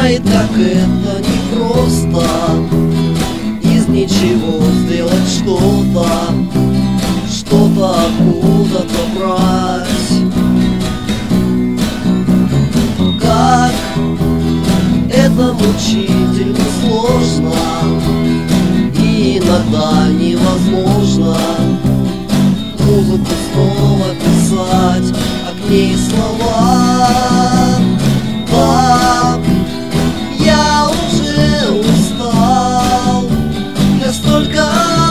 знает, как это непросто из ничего сделать что-то, что-то откуда-то брать. Как это мучительно сложно и иногда невозможно музыку снова писать, а к ней слова. Да, я уже устал, я столько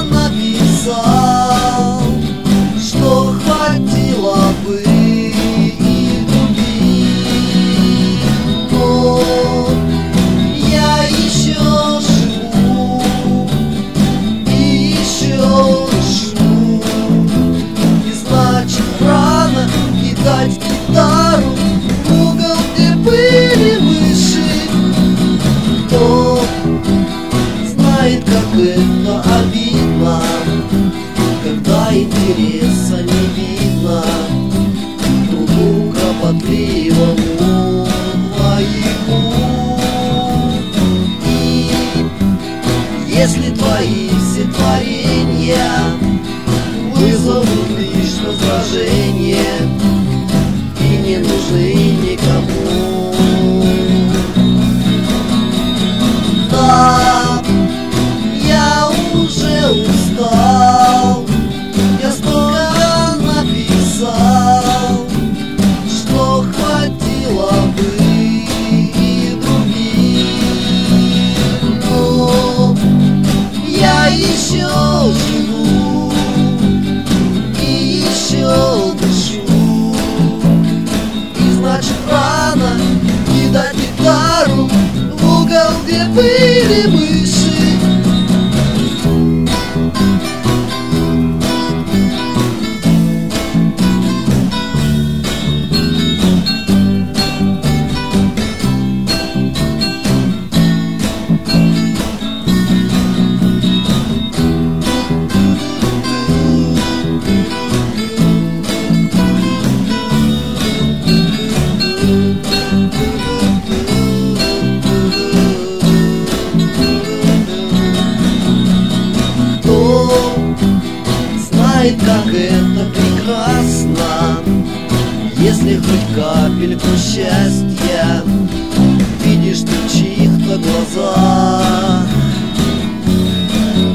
написал, что хватило бы и других. Но я еще живу и еще дышу, и значит рано кидать гитару в угол, где были мыши. Кто знает, как это обидно, когда интереса не видно труду кропотливому твоему. И если твои все творения вызовут лишь раздражение и не нужны никому, да, я уже устал, я столько написал, что хватило бы и других. Но я еще живу и еще дышу, и значит рано кидать гитару в угол, где были мыши. Знает, как это прекрасно, если хоть капельку счастья видишь ты в чьих-то глазах,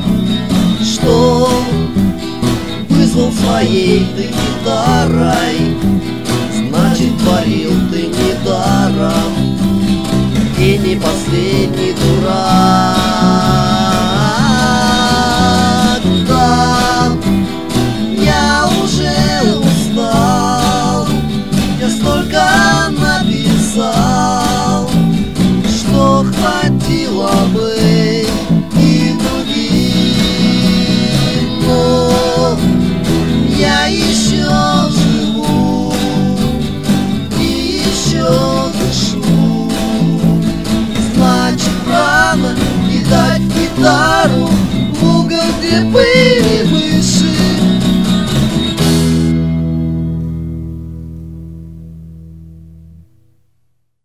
что вызвал своей ты гитарой